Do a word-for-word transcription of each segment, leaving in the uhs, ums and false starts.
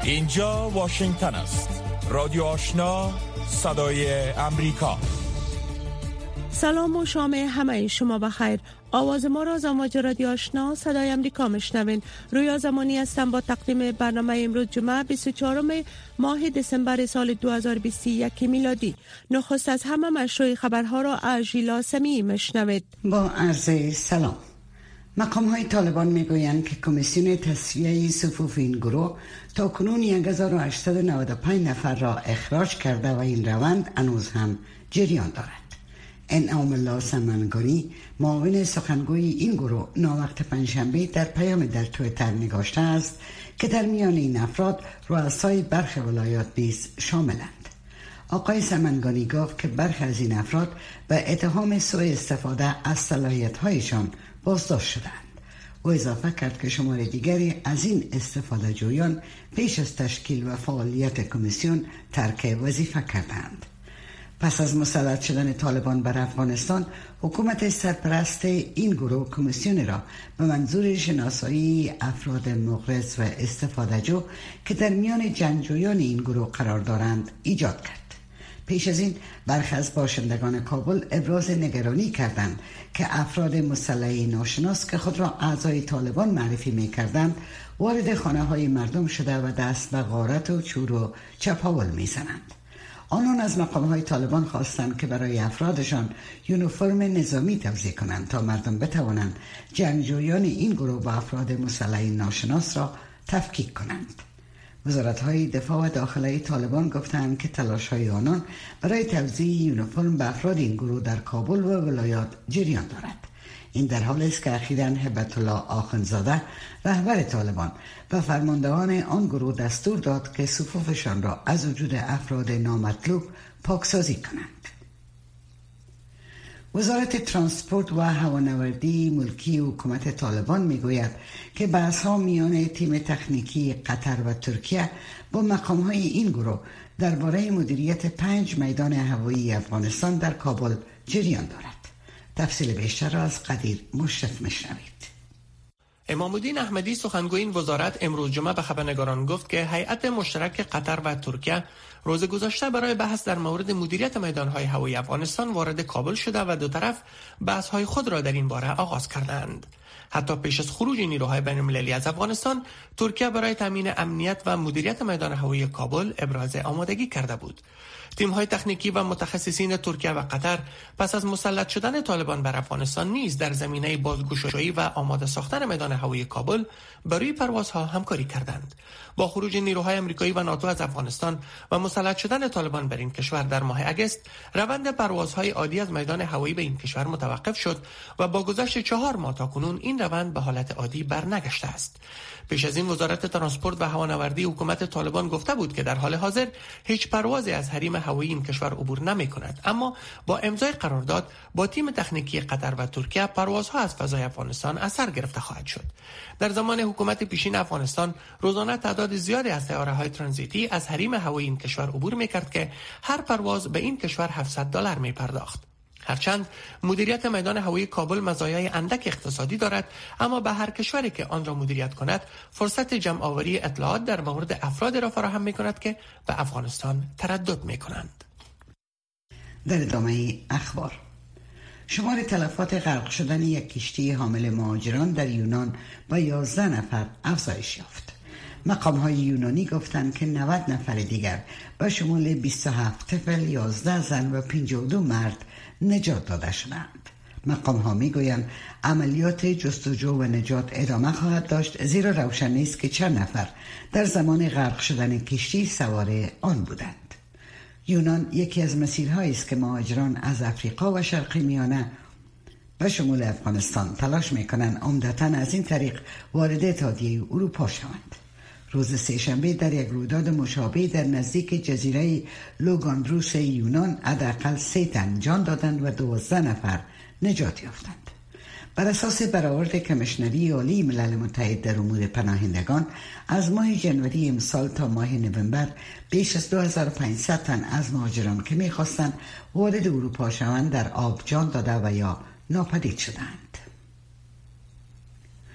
اینجا واشنگتن است. رادیو آشنا، صدای امریکا. سلام و شام همه شما بخیر. آواز ما را از امواج رادیو آشنا صدای امریکا میشنوین. رویا زمانی هستم با تقدیم برنامه امروز جمعه بیست و چهارم ماه دسامبر سال دو هزار و بیست و یک میلادی. نخست از همه مشروع خبرها را از ژیلا سمیعی میشنوید. با عرض سلام. مقام های طالبان میگویند که کمیسیون تصفیه صفوف این گروه تا کنون یک هزار و هشتصد و نود و پنج نفر را اخراج کرده و این روند هنوز هم جریان دارد. انعام الله سمنگانی، معاون سخنگوی این گروه، ناوقت پنجشنبه در پیام در توییتر نگاشته است که در میان این افراد رؤسای برخی ولایات نیز شاملند. آقای سمنگانی گفت که برخی از این افراد به اتهام سوء استفاده از صلاحیت‌هایشان بازداشت شدند. او اضافه کرد که شمار دیگری از این استفاده جویان پیش از تشکیل و فعالیت کمیسیون ترک وظیفه کردند. پس از مسلط شدن طالبان بر افغانستان، حکومت سرپرست این گروه کمیسیون را به منظور شناسایی افراد مغرض و استفاده جو که در میان جنگجویان این گروه قرار دارند ایجاد کرد. پیش از این برخی از باشندگان کابل ابراز نگرانی کردند که افراد مسلح ناشناس که خود را اعضای طالبان معرفی می‌کردند وارد خانه‌های مردم شده و دست به غارت و چور و چپاول می‌زنند. آنان از مقام‌های طالبان خواستند که برای افرادشان یونیفرم نظامی توزیع کنند تا مردم بتوانند جنگجویان این گروه با افراد مسلح ناشناس را تفکیک کنند. وزارت‌های دفاع و داخلی طالبان گفتند که تلاش‌های آنان برای توزیع یونیفرم به افراد این گروه در کابل و ولایات جریان دارد. این در حالی است که اخیراً هبت الله آخوندزاده رهبر طالبان و فرماندهان آن گروه دستور داد که صفوفشان را از وجود افراد نامطلوب پاکسازی کنند. وزارت ترانسپورت و هوانوردی ملکی حکومت طالبان میگوید که بحث‌ها میان تیم تکنیکی قطر و ترکیه با مقام‌های این گروه درباره مدیریت پنج میدان هوایی افغانستان در کابل جریان دارد. تفصیل بیشتر را از قدیر مشرف میشنوید. امام الدین احمدی سخنگوی این وزارت امروز جمعه به خبرنگاران گفت که هیئت مشترک قطر و ترکیه روز گذشته برای بحث در مورد مدیریت میدان‌های هوایی افغانستان وارد کابل شده و دو طرف بحث‌های خود را در این باره آغاز کردند. حتی پیش از خروج نیروهای بین‌المللی از افغانستان، ترکیه برای تامین امنیت و مدیریت میدان هوایی کابل ابراز آمادگی کرده بود. تیم‌های تکنیکی و متخصصین ترکیه و قطر پس از مسلط شدن طالبان بر افغانستان نیز در زمینه بازگشایی و آماده ساختن میدان هوایی کابل برای پروازها همکاری کردند. با خروج نیروهای آمریکایی و ناتو از افغانستان و مسلط شدن طالبان بر این کشور در ماه اگست، روند پروازهای عادی از میدان هوایی به این کشور متوقف شد و با گذشت چهار ماه تاکنون این روند به حالت عادی برنگشته است. پیش از این وزارت ترانسپورت و هوانوردی حکومت طالبان گفته بود که در حال حاضر هیچ پروازی از حریم هوایی این کشور عبور نمی کند، اما با امضای قرارداد با تیم تکنیکی قطر و ترکیه پروازها از فضای افغانستان اثر گرفته خواهد شد. در زمان حکومت پیشین افغانستان روزانه تعداد زیادی از سیاره‌های ترانزیتی از حریم هوایی این کشور عبور می‌کرد که هر پرواز به این کشور هفتصد دلار می‌پرداخت. هرچند مدیریت میدان هوایی کابل مزایای اندک اقتصادی دارد، اما به هر کشوری که آن را مدیریت کند فرصت جمع آوری اطلاعات در مورد افراد را فراهم می‌کند که به افغانستان تردد می‌کنند. در ادامه اخبار، شمار تلفات غرق شدن یک کشتی حامل مهاجران در یونان با یازده نفر افزایش یافت. مقام‌های یونانی گفتند که نود نفر دیگر با شمول بیست و هفت طفل، یازده زن و پنجاه و دو مرد نجات داده شدند. مقام‌ها میگویند عملیات جستجو و نجات ادامه خواهد داشت، زیرا روشن نیست که چند نفر در زمان غرق شدن کشتی سوار آن بودند. یونان یکی از مسیرهایی است که مهاجران از افریقا و شرق میانه و شمول افغانستان تلاش میکنند عمدتاً از این طریق وارد اتحادیه اروپا شوند. روز سه‌شنبه در یک رویداد مشابه در نزدیک جزیره لوگاندروس یونان حداقل سه تن جان دادند و دوازده نفر نجات یافتند. بر اساس برآورد کمیشنری عالی ملل متحد در امور پناهندگان، از ماه ژانویه امسال تا ماه نوامبر بیش از دو هزار و پانصد تن از مهاجران که می‌خواستند وارد اروپا شوند در آب جان داده و یا ناپدید شدند.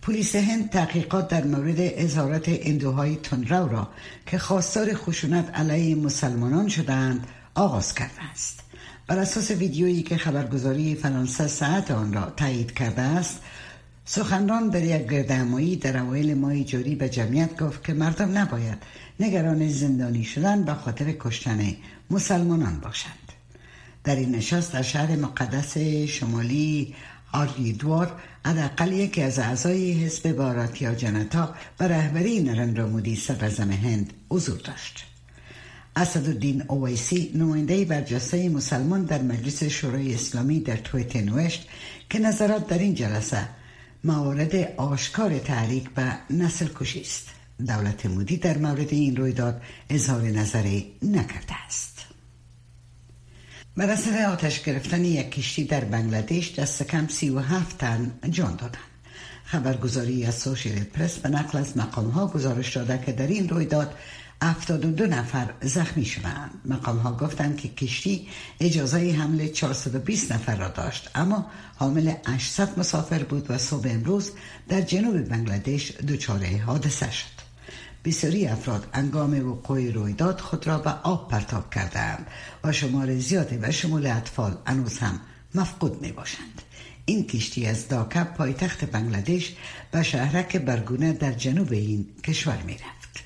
پلیس هند تحقیقات در مورد اظهارات هندوهای تندرو را که خواستار خشونت علیه مسلمانان شدند آغاز کرده است. بر اساس ویدیویی که خبرگزاری فرانسه ساعت آن را تایید کرده است، سخنران در یک گردهمایی در اوایل ماه جاری به جمعیت گفت که مردم نباید نگران زندانی شدن به خاطر کشتن مسلمانان باشند. در این نشست در شهر مقدس شمالی آریدوار حداقل یکی از اعضای حزب باراتیا جنتا به رهبری نریندرا مودی صدراعظم هند حضور داشت. اسدالدین اویسی نماینده برجسته مسلمان در مجلس شورای اسلامی در توییتر نوشت که نظرات در این جلسه موارد آشکار تحریک به نسل کشی است. دولت مودی در مورد این رویداد اظهار نظری نکرده است. بر اثر آتش گرفتن یک کشتی در بنگلادش دست کم سی و هفت تن جان دادند. خبرگزاری اسوشییتد پرس به نقل از مقام‌ها گزارش داده که در این رویداد هفتاد و دو نفر زخمی شدند. مقام‌ها گفتند که کشتی اجازه حمل چهارصد و بیست نفر را داشت، اما حامل هشتصد مسافر بود و صبح امروز در جنوب بنگلادش دچار حادثه شد. بسیاری افراد هنگام وقوع رویداد خود را به آب پرتاب کردند و شمار زیادی و شمول اطفال هنوز هم مفقود می باشند. این کشتی از داکا پایتخت بنگلادش به شهرک برگونه در جنوب این کشور می رفت.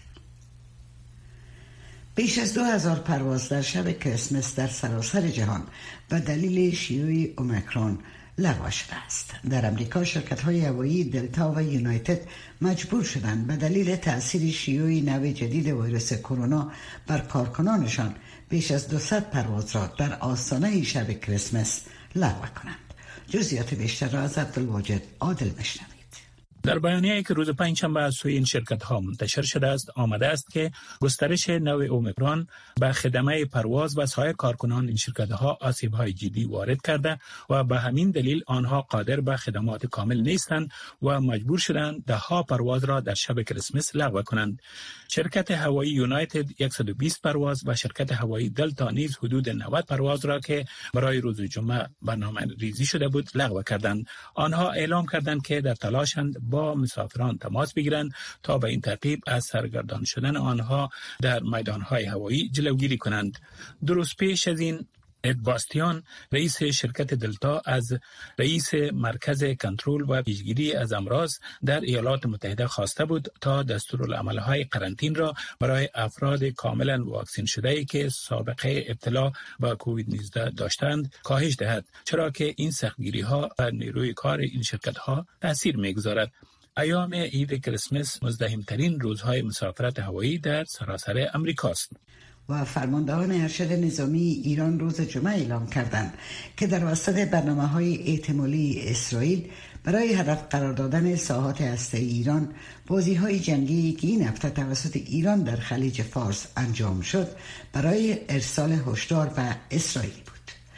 بیش از دو هزار پرواز در شب کریسمس در سراسر جهان به دلیل شیوع اومیکرون لغو شده است. در امریکا شرکت‌های هوایی دلتا و یونایتد مجبور شدند به دلیل تأثیر شیوع نوع جدید ویروس کرونا بر کارکنانشان بیش از دویست پرواز را در آستانه شب کریسمس لغو کنند. جزئیات بیشتر را از عبدالواجد عادل بشنوید. در بیانیه‌ای که روز پنجشنبه از سوی این شرکت‌ها منتشر شده است آمده است که گسترش نوع اومیکرون به خدمه پرواز و سایر کارکنان این شرکت‌ها آسیب‌های جدی وارد کرده و به همین دلیل آنها قادر به خدمات کامل نیستند و مجبور شدند ده ها پرواز را در شب کریسمس لغو کنند. شرکت هوایی یونایتد صد و بیست پرواز و شرکت هوایی دلتا نیز حدود نود پرواز را که برای روز جمعه برنامه ریزی شده بود لغو کردند. آنها اعلام کردند که در تلاشند با مسافران تماس بگیرند تا به این ترتیب از سرگردان شدن آنها در میدانهای هوایی جلوگیری کنند. درست پیش از این اد باستیان رئیس شرکت دلتا از رئیس مرکز کنترل و پیشگیری از امراض در ایالات متحده خواسته بود تا دستورالعمل‌های قرنطین را برای افراد کاملا واکسین شده‌ای که سابقه ابتلا با کووید نوزده داشتند کاهش دهد، چرا که این سختگیری‌ها بر نیروی کار این شرکت‌ها تاثیر می‌گذارد. ایام عید کریسمس مزدحم‌ترین روزهای مسافرت هوایی در سراسر امریکاست. و فرماندهان ارشد نظامی ایران روز جمعه اعلام کردند که در وسط برنامه‌های احتمالی اسرائیل برای هدف قرار دادن ساحات هسته‌ای ایران، بازی‌های جنگی که این هفته توسط ایران در خلیج فارس انجام شد برای ارسال هشدار به اسرائیل بود.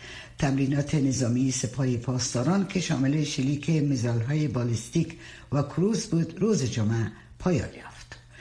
تمرینات نظامی سپاه پاسداران که شامل شلیک میزایل‌های بالستیک و کروز بود روز جمعه پایان یافت.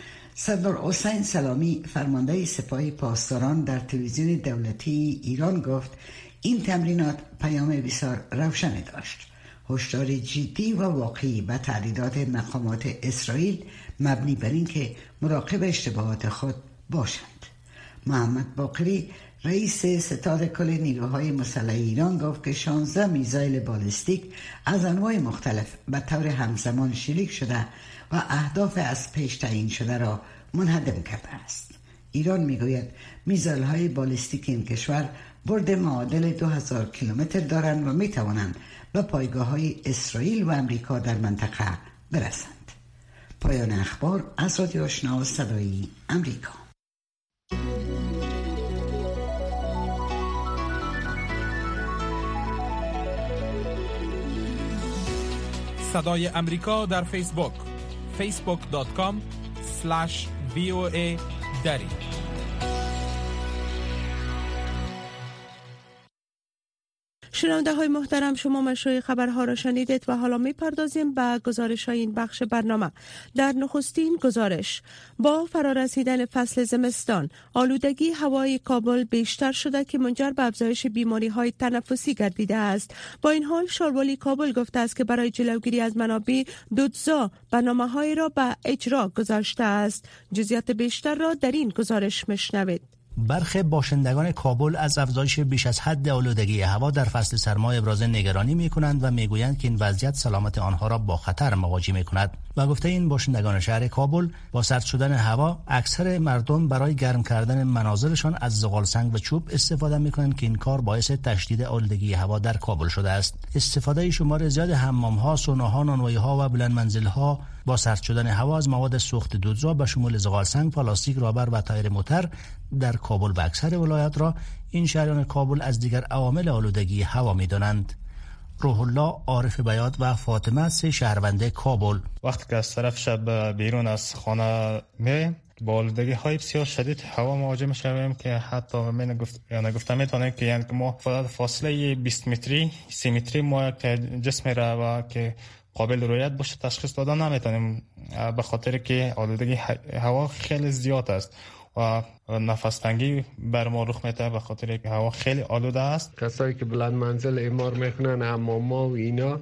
سردار حسین سلامی فرمانده سپاه پاسداران در تلویزیون دولتی ایران گفت این تمرینات پیام بسیار روشنی داشت. هشدار جدی و واقعی به تهدیدات مقامات اسرائیل مبنی بر این که مراقب اشتباهات خود باشند. محمد باقری رئیس ستاد کل نیروهای مسلح ایران گفت که شانزده میزایل بالستیک از انواع مختلف به طور همزمان شلیک شده و اهداف از پیش تعیین شده را منهدم کرده است. ایران میگوید میزایل های بالستیک این کشور برد معادل دو هزار کیلومتر دارند و میتوانند به پایگاه های اسرائیل و امریکا در منطقه برسند. پایان اخبار از رادیو آشنا صدای امریکا. صدای امریکا در فیسبوک فیسبوک دات کام اسلش وی او ای دری. شنونده های محترم، شما مشروع خبرها را شنیدید و حالا می پردازیم به گزارش های این بخش برنامه. در نخستین گزارش، با فرارسیدن فصل زمستان آلودگی هوای کابل بیشتر شده که منجر به افزایش بیماری های تنفسی گردیده است. با این حال شاروالی کابل گفته است که برای جلوگیری از منابع دودزا برنامه‌های را به اجرا گذاشته است. جزئیات بیشتر را در این گزارش میشنوید. برخی باشندگان کابل از افزایش بیش از حد آلودگی هوا در فصل سرما ابراز نگرانی می‌کنند و می‌گویند که این وضعیت سلامت آنها را با خطر مواجه می‌کند. و گفته این باشندگان شهر کابل، با سرد شدن هوا اکثر مردم برای گرم کردن منازلشان از زغال سنگ و چوب استفاده می‌کنند که این کار باعث تشدید آلودگی هوا در کابل شده است. استفاده شمار زیاد حمام‌ها، سوناها، نانوایی‌ها و بلند منزل‌ها با سرد شدن هوا از مواد سوخت دودزا به شمول زغال سنگ، پلاستیک، رابر و تایر موتر در کابل و اکثر ولایات را این شهریان کابل از دیگر عوامل آلودگی هوا می‌دانند. روح الله، عارف بیات و فاطمه، سه شهرونده کابل. وقتی که از طرف شب بیرون از خانه می با آلودگی های بسیار شدید هوا مواجه میشویم که حتی من نگفت یا نگفتم میتونه که یعنی ما فاصله بیست متری سی متری ما که جسم را و که قابل رؤیت باشه تشخیص دادن نمیتونیم، به خاطر که آلودگی هوا خیلی زیاد است و نفس تنگی بر ما رخ میده به خاطر که هوا خیلی آلوده است. کسایی که بلند منزل اعمار میکنن، حماما و اینا،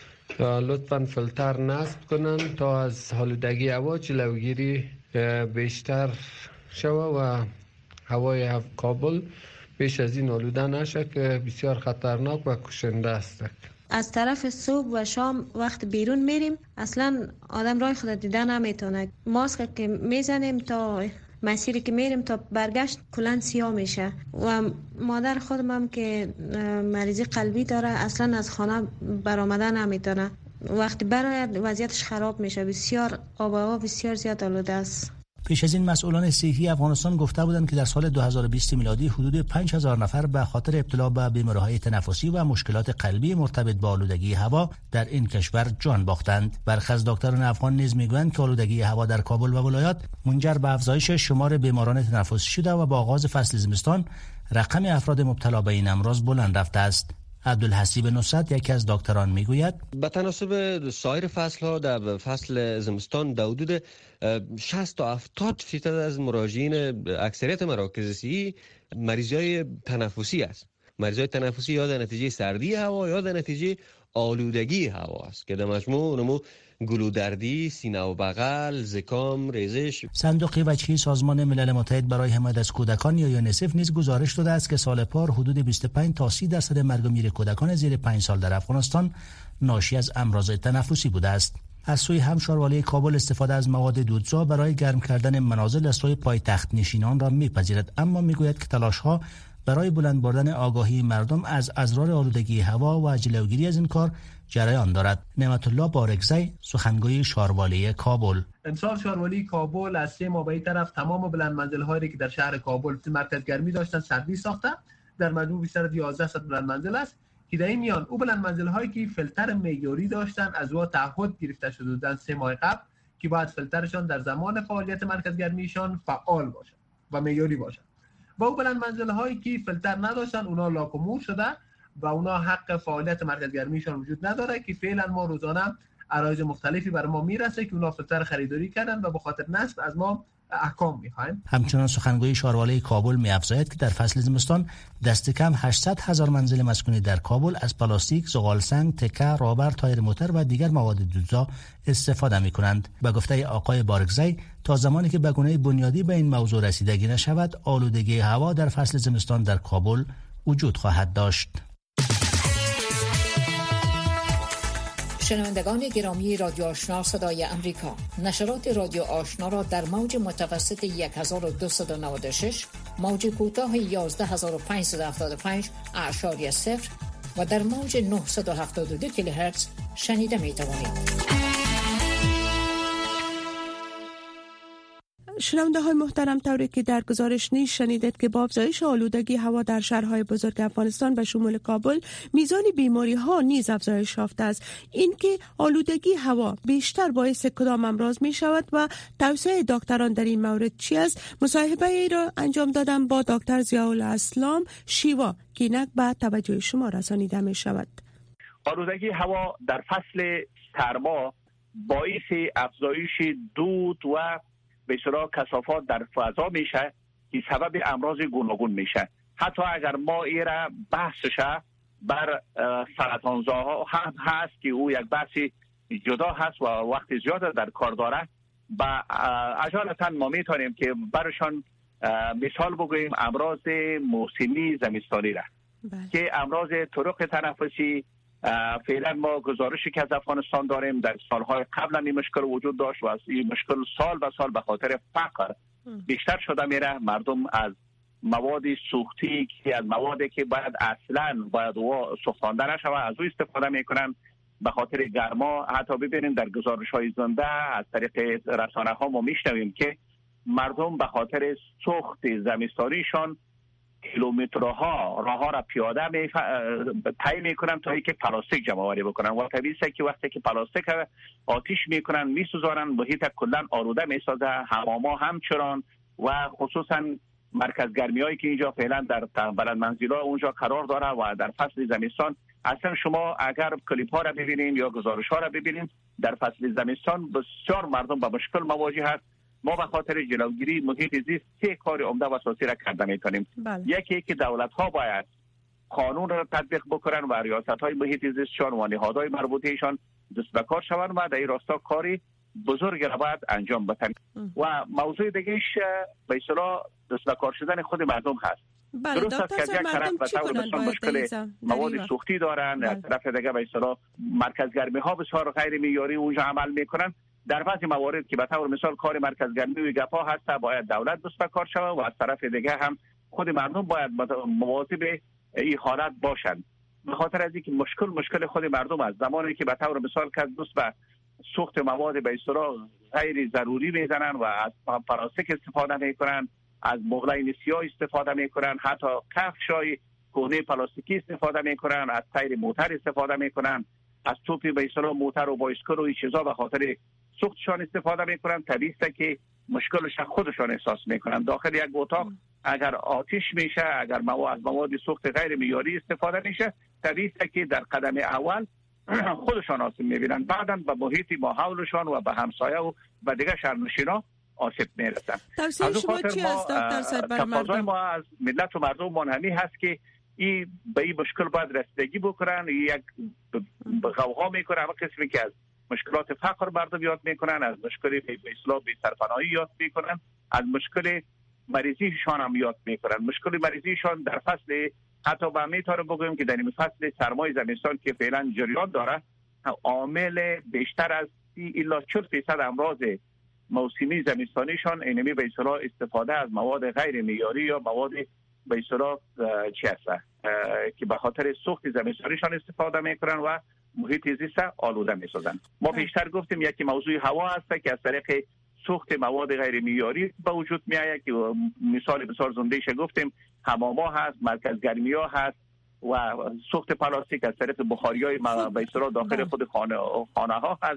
لطفاً فیلتر نصب کنن تا از آلودگی هوا جلوگیری بیشتر شوه و هوای کابل بیش از این آلوده نشه که بسیار خطرناک و کشنده است. از طرف صبح و شام وقت بیرون میریم اصلا آدم راه خود دیدن نمیتونه. ماسک که میزنیم تا مسیری که میریم تا برگشت کلان سیاه میشه. و مادر خودم هم که مریضی قلبی داره اصلا از خانه برآمدن نمیتونه. وقتی برآید وضعیتش خراب میشه. بسیار آب و هوا بسیار زیاد آلوده است. پیش از این مسئولان صحی افغانستان گفته بودند که در سال دو هزار و بیست میلادی حدود پنج هزار نفر به خاطر ابتلا به بیماری‌های تنفسی و مشکلات قلبی مرتبط با آلودگی هوا در این کشور جان باختند. برخی از دکتران افغان نیز میگویند که آلودگی هوا در کابل و ولایات منجر به افزایش شمار بیماران تنفسی شده و با آغاز فصل زمستان رقم افراد مبتلا به این امراض بلند رفته است. عبدالحسیب نصرت، یکی از دکتران، میگوید به تناسب سایر فصل‌ها در فصل زمستان در حدود شصت تا هفتاد فیصد از مراجعین اکثریت مراکز صحی مریضای تنفسی است. مریضای تنفسی یا در نتیجه سردی هوا یا در نتیجه آلودگی هوا است که در مجموع نمو گلودردی، سینه و بغل، زکام، ریزش. صندوق وجهی سازمان ملل متحد برای حمایت از کودکان یا یونیسف نیز گزارش داده است که سال پار حدود بیست و پنج تا سی درصد مرگ و میر کودکان زیر پنج سال در افغانستان ناشی از امراض تنفسی بوده است. از سوی همشاروالی کابل استفاده از مواد دودزا برای گرم کردن منازل از سوی پایتخت نشینان را میپذیرد، اما میگوید که تلاش‌ها برای بلند بردن آگاهی مردم از اضرار آلودگی هوا و جلوگیری از این کار جریان دارد. نعمت الله بارگزی، سخنگوی شاروالی کابل: امسال شاروالی کابل از سه ماه به این طرف تمام بلند منزل‌هایی که در شهر کابل مرکز گرمی داشتن سرویس ساخته. در مجموع بیشتر از یازده صد بلند منزل است که در این میان او بلند منزل‌هایی که فیلتر معیاری داشتن از او تعهد گرفته شده بودند سه ماه قبل که باید فیلترشان در زمان فعالیت مرکز گرمیشان فعال باشد و معیاری باشد. و او بلند منزل‌هایی که فیلتر نداشتن اونا لاکمور شده و اونا حق فعالیت مرکز گرمیشان وجود نداره که فعلا ما روزانه عرایض مختلفی بر ما میرسه که اونا فیلتر خریداری کردن و به خاطر نصب از ما احکام میخواین. همچنان سخنگوی شاروالی کابل می‌افزاید که در فصل زمستان دست کم هشتصد هزار منزل مسکونی در کابل از پلاستیک، زغال سنگ، تکه، رابر، تایر موتر و دیگر مواد دودزا استفاده می‌کنند. به گفته آقای بارگزی، تا زمانی که به گونه بنیادی به این موضوع رسیدگی نشود، آلودگی هوا در فصل زمستان در کابل وجود خواهد داشت. شنوندگان گرامی رادیو آشنا صدای امریکا، نشرات رادیو آشنا را در موج متوسط یک هزار و دویست و نود و شش، موج کوتاه یازده هزار و پانصد و هفتاد و پنج اعشاری صفر و در موج نهصد و هفتاد و دو کیلوهرتز شنیده می توانید. شنونده های محترم، طوری که در گزارش نیز شنیدید که با افزایش آلودگی هوا در شهرهای بزرگ افغانستان به شمول کابل، میزان بیماری ها نیز افزایش یافته است. این که آلودگی هوا بیشتر باعث کدام امراض می شود و توصیه دکتران در این مورد چی است؟ مصاحبه ای را انجام دادم با دکتر ضیاءالاسلام شیوا که اینک به توجه شما رسانیده می شود. آلودگی هوا در فصل سرما باعث افزایش دود و به اصطلاح کثافات در فضا میشه که سبب امراض گوناگون میشه. حتی اگر ما ایره بحثش بر سرطانزاها هم هست که او یک بحث جدا هست و وقت زیاد در کار داره، با اجالتا ما میتونیم که برشان مثال بگوییم امراض موسمی زمستانی را که امراض طرق تنفسی فعلا ما گزارشی که از افغانستان داریم در سالهای قبل این مشکل وجود داشت و از این مشکل سال به سال به خاطر فقر بیشتر شده میره. مردم از مواد سوختی که از موادی که باید اصلا باید سوختانده نشود از او استفاده میکنن به خاطر گرما. حتی ببینیم در گزارش های زنده از طریق رسانه ها ما میشنویم که مردم به خاطر سوخت زمستانیشان کیلومترها راه ها را پیاده می طی میکنن تا اینکه پلاستیک جمع آوری بکنن و طبیعی است که وقتی که پلاستیک آتش میکنن میسوزانن محیط کلا آلوده میسازه. حماما همچنان و خصوصا مرکز گرمی هایی که اینجا فعلا در بلند منزل ها اونجا قرار داره و در فصل زمستان اصلا شما اگر کلیپ ها را ببینین یا گزارش ها را ببینین در فصل زمستان بسیار مردم با مشکل مواجه هست. ما به خاطر جلوگیری محیط زیست سه کار عمده و اساسی را کرده میتونیم. یکی که دولت ها باید قانون را تطبیق بکنن و ریاست های محیط زیستشان و نهادهای مربوطهشان دست به کار شوند و در این راستا کاری بزرگ را باید انجام بدن. و موضوع دیگهش به اصطلاح دست به کار شدن خود مردم هست. بله، درست است که یک طرف به طور بسیار مشکل مواد سوختی دارن، از طرف دیگه به اصطلاح مرکز گرمی ها بسیار غیر معیاری اونجا عمل میکنن. در بعضی موارد که به طور مثال کار مرکز گرمی و گپا هست باید دولت دست به کار شود و از طرف دیگه هم خود مردم باید مواظب این حالت باشند. به خاطر از اینکه مشکل مشکل خود مردم است. زمانی که به طور مثال کس دست به سوخت مواد به اصطلاح غیر ضروری میزنن و از پلاستیک استفاده میکنن، از مغلای سیاه استفاده میکنن، حتی کفشای کهنه پلاستیکی استفاده میکنن، از تیر موتر استفاده میکنن، از توپی به اصطلاح موتر و بایسکل و این چیزا به خاطر سوختشان استفاده میکنن. طبیعی است که مشکلش خودشان احساس میکنن. داخل یک اتاق اگر آتش میشه، اگر مواد از مواد سوخت غیر معیاری استفاده میشه، طبیعی است که در قدم اول خودشان آسیب میبینن، بعداً به محیط ما حولشان و به همسایه و به دیگه شهرنشینا آسیب میرسن. توصیه شما چی است دکتر صاحب بر مردم؟ ما از ملت و مردم منحنی هست که این به این مشکل باید رسیدگی بکنن. یک غوغا میکنه اما قسمی که از مشکلات فقر مردم یاد میکنن، از مشکل به اصطلاح بی‌سرپناهی یاد میکنن، از مشکل مریضیشان هم یاد میکنن. مشکل مریضیشان در فصل حتی با میتاره بگویم که در این فصل سرمای زمستان که فعلا جریان داره عامل بیشتر از سی الی چهل درصد امراض موسمی زمستانیشان اینمی به اصطلاح استفاده از مواد غیر معیاری یا مواد به اصطلاح چی هست که به خاطر سوخت زمستانیشان استفاده میکنن و محیط زیست آلوده میسازن. ما بیشتر گفتیم یکی موضوع هوا هست که از طریق سوخت مواد غیر معیاری به وجود میآید که مثال بسیار زندهش گفتیم حماما هست، مرکز گرمی ها هست و سوخت پلاستیک از طریق بخاری های به اصطلاح داخل خود خانه خانه ها هست.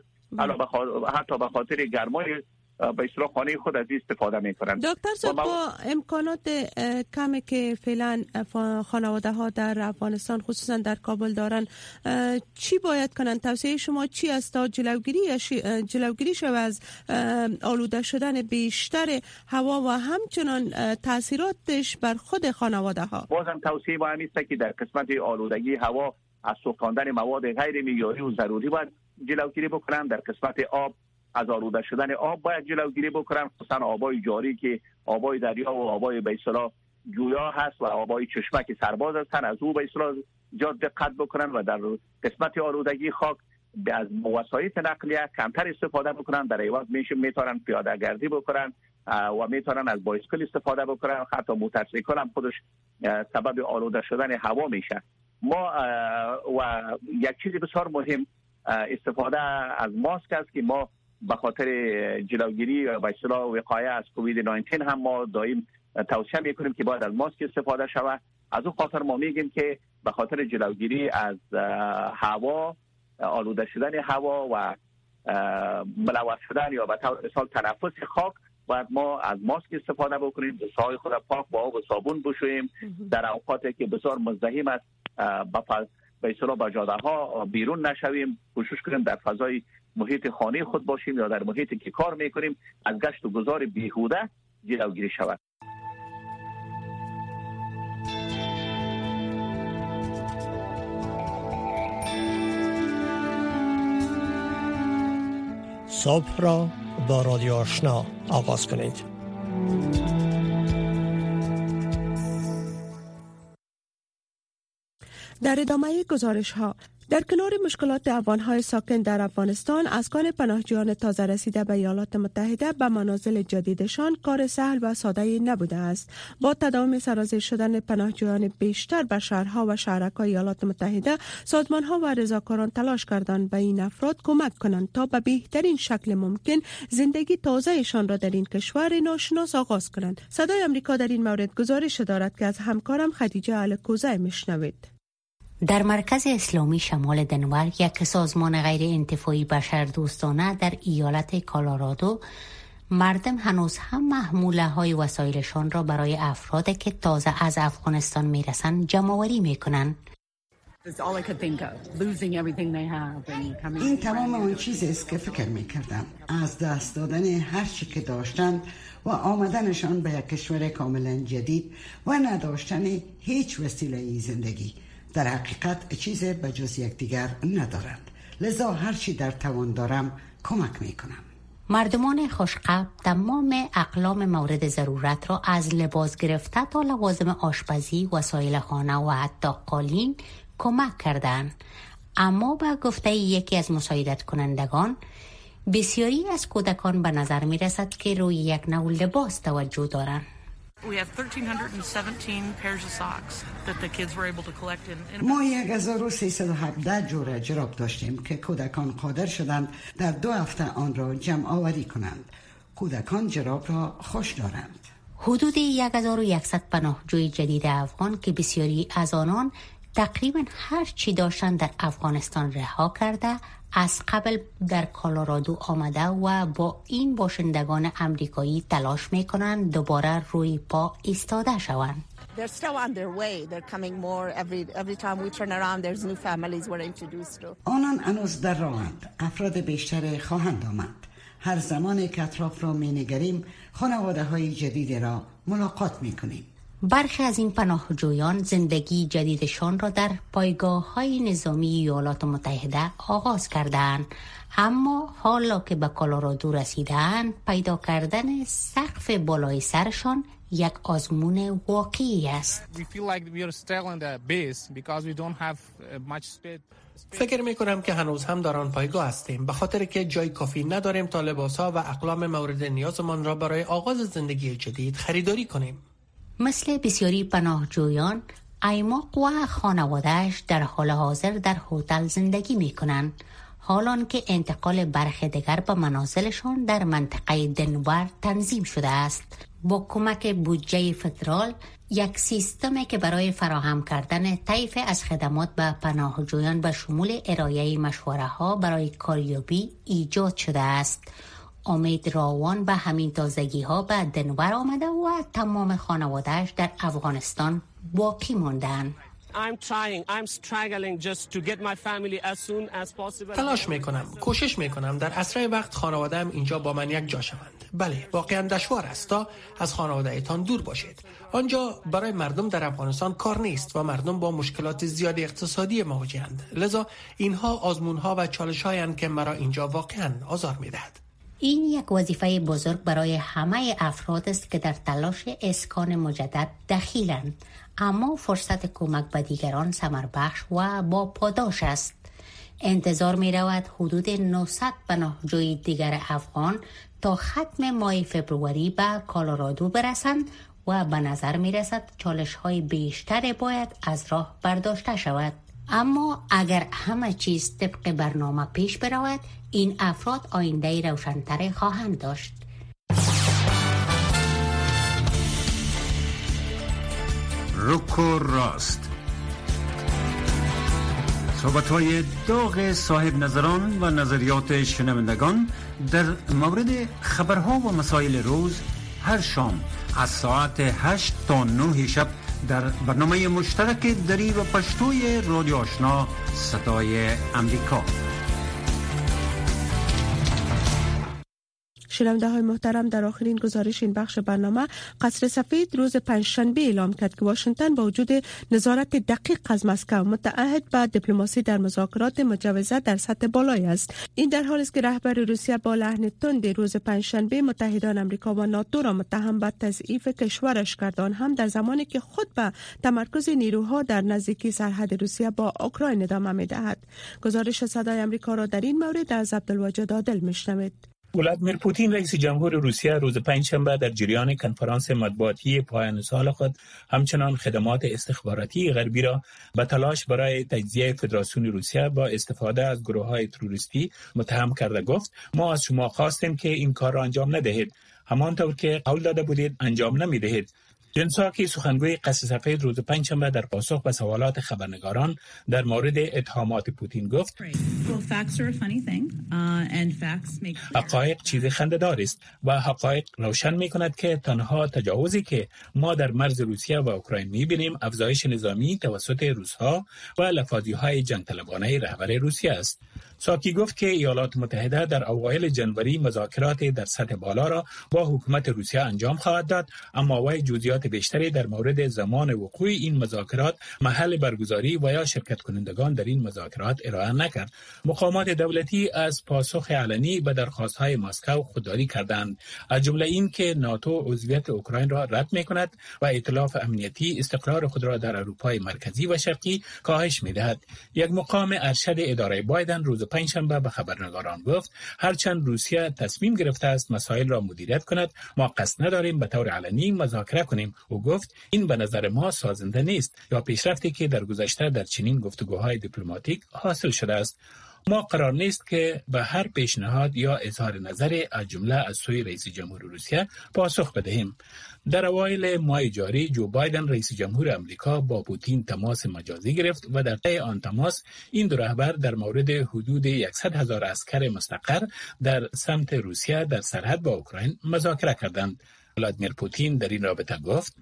حتی به خاطر گرمای به اصطلاح خانه خود از استفاده میکنن. دکتر صاحب با امکانات کمی که فعلا خانواده ها در افغانستان خصوصا در کابل دارن چی باید کنن؟ توصیه شما چی است تا جلوگیری جلوگیری شود از آلوده شدن بیشتر هوا و همچنان تاثیراتش بر خود خانواده ها؟ بازم توصیه ما همیست که در قسمت آلودگی هوا از سوختاندن مواد غیر معیاری و ضروری باید جلوگیری بکنن. در قسمت آب از آلوده شدن آب باید جلوگیری بکنن، خصوصا آبای جاری که آبای دریا و آبای به اصطلاح جویا هست و آبای چشمه که سرباز هستن، از او به اصطلاح زیاد دقت بکنن و در قسمت آلودگی خاک از وسایل نقلیه کمتر استفاده بکنن. در عوض میشه میتونن پیاده گردی بکنن و میتونن از بایسکل استفاده بکنن. حتی موتورسیکل هم خودش سبب آلوده شدن هوا میشه. ما و یک چیز بسیار مهم استفاده از ماسک است که ما به خاطر جلوگیری و به اصطلاح وقایه از کووید نوزده هم ما دائم توصیه میکنیم که باید از ماسک استفاده شود. از اون خاطر ما میگیم که به خاطر جلوگیری از هوا، آلوده شدن هوا و ملوث شدن یا به طور مثال تنفس خاک، باید ما از ماسک استفاده بکنیم، دستهای خود پاک با آب و صابون بشوییم. در اوقاتی که بسیار مزدحم است به اصطلاح به جاده ها بیرون نشویم، کوشش کنیم در فضای محیط خانه خود باشیم یا در محیطی که کار میکنیم از گشت و گذار بیهوده جلوگیری شود. صبح را با رادیو آشنا آغاز کنید. در ادامه گزارش ها، در کنار مشکلات افغان‌های ساکن در افغانستان، اسکان پناهجویان تازه رسیده به ایالات متحده به منازل جدیدشان کار سهل و ساده نبوده است. با تداوم سرازیر شدن پناهجویان بیشتر به شهرها و شهرک‌های ایالات متحده، سازمان‌ها و رضاکاران تلاش کردند به این افراد کمک کنند تا به بهترین شکل ممکن زندگی تازه‌شان را در این کشور ناشناس آغاز کنند. صدای آمریکا در این مورد گزارش دارد که از همکارم خدیجه الکوزی میشنوید. در مرکز اسلامی شمال دنور، یک سازمان غیر انتفاعی بشردوستانه در ایالت کالارادو، مردم هنوز هم محموله های وسایلشان را برای افرادی که تازه از افغانستان میرسند جمع‌آوری میکنند. این تمام آن چیزی است که فکر میکردم، از دست دادن هر چی که داشتند و آمدنشان به یک کشور کاملا جدید و نداشتن هیچ وسیله زندگی. در حقیقت چیزی به جز یکدیگر ندارند، لذا هر چی در توان دارم کمک میکنم. مردمان خوشقلب تمام اقلام مورد ضرورت را از لباس گرفته تا لوازم آشپزی، وسایل خانه و حتی قالین کمک کردند. اما به گفته یکی از مساعدت کنندگان، بسیاری از کودکان به نظر می رسد که روی یک نوع لباس توجه دارند. ما یک هزار و سیصد و هفده جور جراب داشتیم که کودکان قادر شدند در دو هفته آن را جمع آوری کنند. کودکان جراب را خوش دارند. حدود یک هزار و صد پناهجوی جدید افغان که بسیاری از آنان تقریبا هر چی داشتند در افغانستان رها کرده، از قبل در کالارادو آمده و با این باشندگان امریکایی تلاش میکنند دوباره روی پا ایستاده شوند. آنان هنوز در راهند. افراد بیشتری خواهند آمد. هر زمان که اطراف را مینگریم خانواده های جدید را ملاقات میکنیم. برخی از این پناهجویان زندگی جدیدشان را در پایگاه‌های نظامی ایالات متحده آغاز کردند، اما حالا که به کالارادو رسیدند، پیدا کردن سقف بالای سرشان یک آزمون واقعی است. فکر می کنم که هنوز هم در آن پایگاه هستیم، به خاطر که جای کافی نداریم تا لباس‌ها و اقلام مورد نیازمان را برای آغاز زندگی جدید خریداری کنیم. مثل بسیاری پناهجویان، ایماق و خانواده‌اش در حال حاضر در هتل زندگی می‌کنند، حالان که انتقال برخی دیگر به منازلشان در منطقه دنور تنظیم شده است. با کمک بودجه فدرال، یک سیستمی که برای فراهم کردن طیف از خدمات به پناهجویان به شمول ارائه مشوره‌ها برای کاریابی ایجاد شده است. امید راوان به همین تازگی ها به دنور آمده و تمام خانوادهش در افغانستان باقی ماندند. تلاش میکنم، کوشش میکنم در اسرع وقت خانواده‌ام اینجا با من یک جا شوند. بله، واقعا دشوار است تا از خانواده‌تان دور باشید. آنجا برای مردم در افغانستان کار نیست و مردم با مشکلات زیاد اقتصادی مواجهند. لذا اینها آزمون‌ها و چالش‌هایند که مرا اینجا واقعا آزار می‌دهد. این یک وظیفه بزرگ برای همه افراد است که در تلاش اسکان مجدد دخیلند، اما فرصت کمک به دیگران ثمربخش و با پاداش است. انتظار می رود حدود نهصد پناهجوی دیگر افغان تا ختم ماه فبروری به کالارادو برسند و به نظر می رسد چالش های بیشتر باید از راه برداشته شود. اما اگر همه چیز طبق برنامه پیش برود، این افراد آینده روشن‌تر خواهند داشت. رک و راست، صحبت‌های داغ صاحب نظران و نظریات شنوندگان در مورد خبرها و مسائل روز هر شام از ساعت هشت تا نه شب در برنامه مشترک دری و پشتوی رادیو آشنا صدای امریکا. شنونده های محترم، در آخرین گزارش این بخش برنامه، قصر سفید روز پنجشنبه اعلام کرد که واشنگتن با وجود نظارت دقیق از مسکو متعهد به دیپلماسی در مذاکرات مجوزه در سطح بالایی است. این در حالی است که رهبر روسیه با لحن تند روز پنجشنبه متحدان آمریکا و ناتو را متهم به تضعیف کشورش کرد، آن هم در زمانی که خود به تمرکز نیروها در نزدیکی سرحد روسیه با اوکراین ادامه می‌دهد. گزارش صدای آمریکا را در این مورد از عبدالواجد عادل می‌شنوید. ولادیمیر پوتین رئیس جمهور روسیه روز پنجشنبه در جریان کنفرانس مطبوعاتی پایان سال خود همچنان خدمات استخباراتی غربی را به تلاش برای تجزیه فدراسیون روسیه با استفاده از گروه‌های تروریستی متهم کرده گفت: ما از شما خواستیم که این کار را انجام ندهید، همانطور که قول داده بودید انجام نمی‌دهید. جن ساکی، سخنگوی قصر سفید، روز پنجشنبه در پاسخ به سوالات خبرنگاران در مورد اتهامات پوتین گفت: حقایق چیز خنده‌دار است و حقایق روشن می‌کند که تنها تجاوزی که ما در مرز روسیه و اوکراین می‌بینیم افزایش نظامی توسط روس‌ها و لفاظی‌های جنگ طلبانه رهبر روسیه است. ساکی گفت که ایالات متحده در اوایل جنوری مذاکرات در سطح بالا را با حکومت روسیه انجام خواهد داد، اما وی جزئیات بیشتری در مورد زمان وقوع این مذاکرات، محل برگزاری و یا شرکت کنندگان در این مذاکرات ارائه نکرد. مقامات دولتی از پاسخ علنی به درخواست‌های مسکو خودداری کردند، از جمله این که ناتو عضویت اوکراین را رد می‌کند و ائتلاف امنیتی استقرار خود را در اروپای مرکزی و شرقی کاهش می‌دهد. یک مقام ارشد اداره بایدن روز پنجشنبه به خبرنگاران گفت: هرچند روسیه تصمیم گرفته است مسائل را مدیریت کند، ما قصد نداریم به طور علنی مذاکره کنیم. او گفت: این به نظر ما سازنده نیست یا پیشرفتی که در گذشته در چنین گفتگوهای دیپلماتیک حاصل شده است. ما قرار نیست که به هر پیشنهاد یا اظهار نظر از جمله از سوی رئیس جمهور روسیه پاسخ بدهیم. در اوایل ماه جاری جو بایدن رئیس جمهور امریکا با پوتین تماس مجازی گرفت و در طی آن تماس این دو رهبر در مورد حدود صد هزار عسکر مستقر در سمت روسیه در سرحد با اوکراین مذاکره کردند. ولادیمیر پوتین در این رابطه گفت: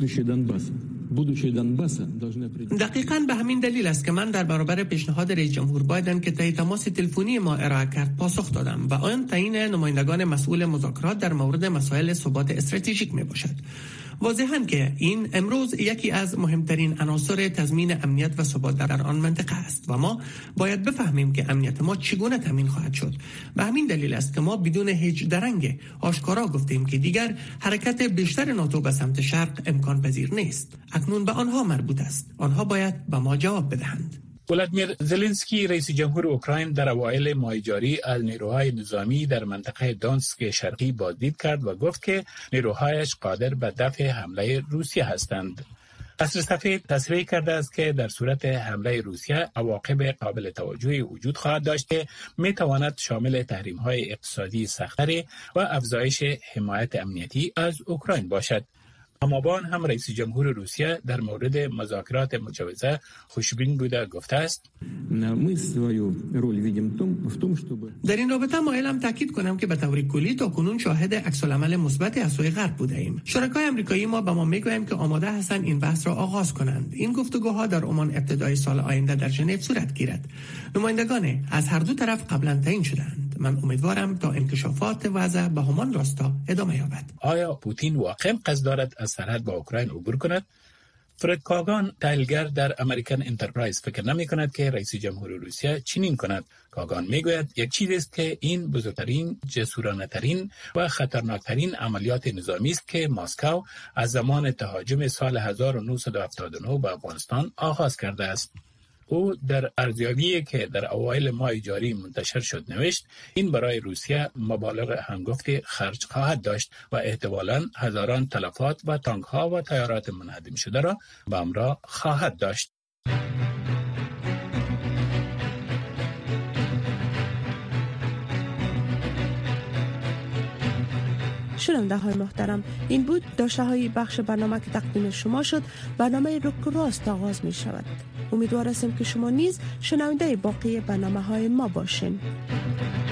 دقیقاً به همین دلیل است که من در برابر پیشنهاد رئیس جمهور بایدن که طی تماس تلفنی ما ارائه کرد پاسخ دادم و آن تعیین نمایندگان مسئول مذاکرات در مورد مسائل ثبات استراتژیک می باشد. واضحاً که این امروز یکی از مهمترین عناصر تضمین امنیت و ثبات در آن منطقه است و ما باید بفهمیم که امنیت ما چگونه تامین خواهد شد. به همین دلیل است که ما بدون هیچ درنگ آشکارا گفتیم که دیگر حرکت بیشتر ناتو به سمت شرق امکان پذیر نیست. اکنون به آنها مربوط است. آنها باید به ما جواب بدهند. ولادیمیر زلنسکی رئیس جمهور اوکراین در اوایل ماه جاری از نیروهای نظامی در منطقه دونسک شرقی بازدید کرد و گفت که نیروهایش قادر به دفع حمله روسیه هستند. قصر سفید تصریح کرده است که در صورت حمله روسیه عواقب قابل توجهی وجود خواهد داشت که می تواند شامل تحریم‌های اقتصادی سخت‌تر و افزایش حمایت امنیتی از اوکراین باشد. اما با آن هم رئیس جمهور روسیه در مورد مذاکرات مجوزه خوشبین بوده گفته است: در این رابطه مایلم تاکید کنم که به طور کلی تا کنون شاهد عکس‌العمل مثبت از سوی غرب بوده ایم. شرکای آمریکایی ما به ما میگویند که آماده هستند این بحث را آغاز کنند. این گفتگوها در عمان ابتدای سال آینده در ژنو صورت گیرد. نمایندگان از هر دو طرف قبلا تعیین شدند. من امیدوارم تا انکشافات وضع به همان راستا ادامه یابد. آیا پوتین واقعا قصد دارد از سرحد با اوکراین عبور کند؟ فرد کاگان، تحلیلگر در امریکن انترپرایز، فکر نمی کند که رئیس جمهور روسیه چنین کند. کاگان می گوید یک چیز است که این بزرگترین، جسورانه ترین و خطرناکترین عملیات نظامی است که مسکو از زمان تهاجم سال هزار و نهصد و هفتاد و نه به افغانستان آغاز کرده است. او در ارزیابی که در اوایل ماه جاری منتشر شد نوشت: این برای روسیه مبالغ هنگفت خرج خواهد داشت و احتمالاً هزاران تلفات و تانک‌ها و تیارات منهدم شده را به همراه خواهد داشت. شنونده های محترم، این بود داشته های بخش برنامه که تقدیم شما شد. برنامه رک و راست آغاز می شود. امیدوار هستم که شما نیز شنونده باقی برنامه های ما باشین.